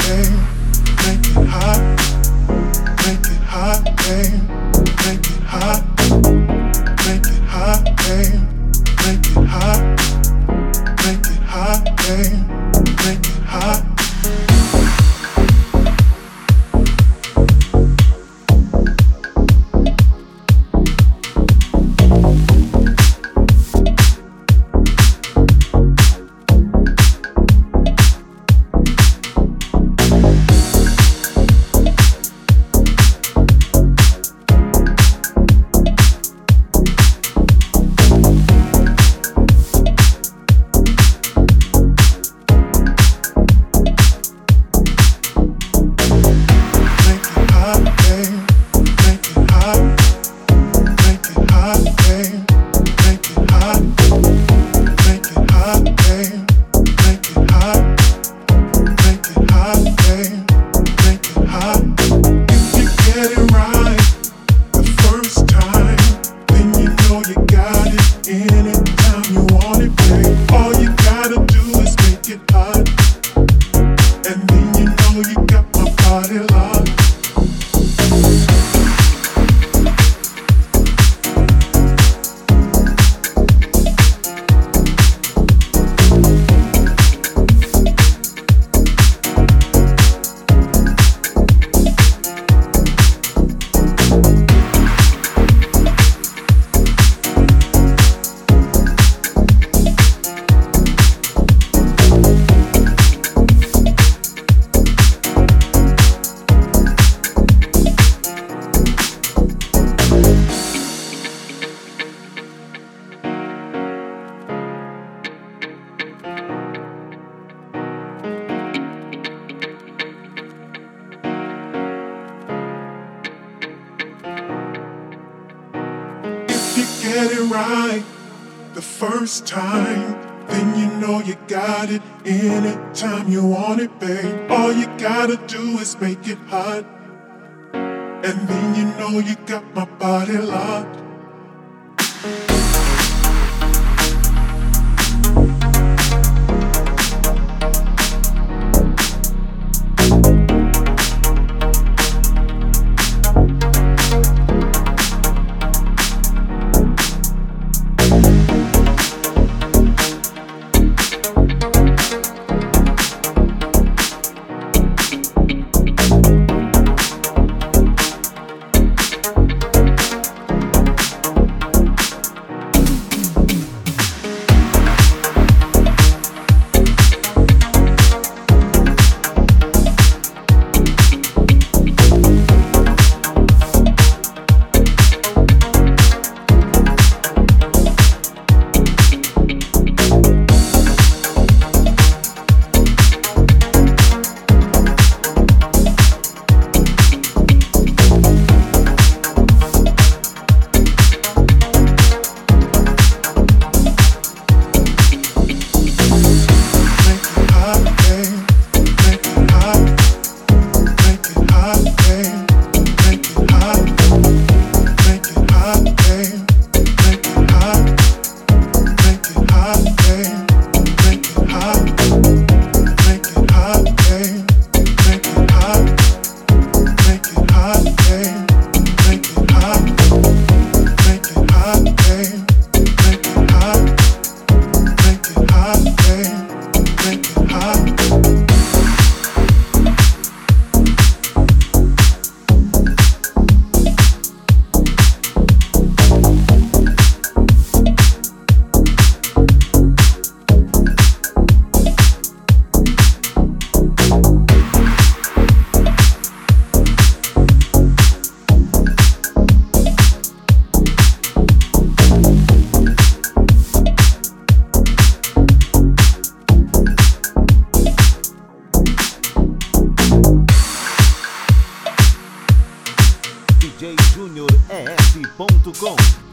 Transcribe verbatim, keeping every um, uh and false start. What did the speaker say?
babe. Make it hot. Make it hot, babe. Make it hot. Make it hot, babe. Make it hot. Make it hot, babe. Make it hot. Get it right the first time, then you know you got it anytime you want it, babe. All you gotta do is make it hot, and then you know you got my body locked. D J Junior E S ponto com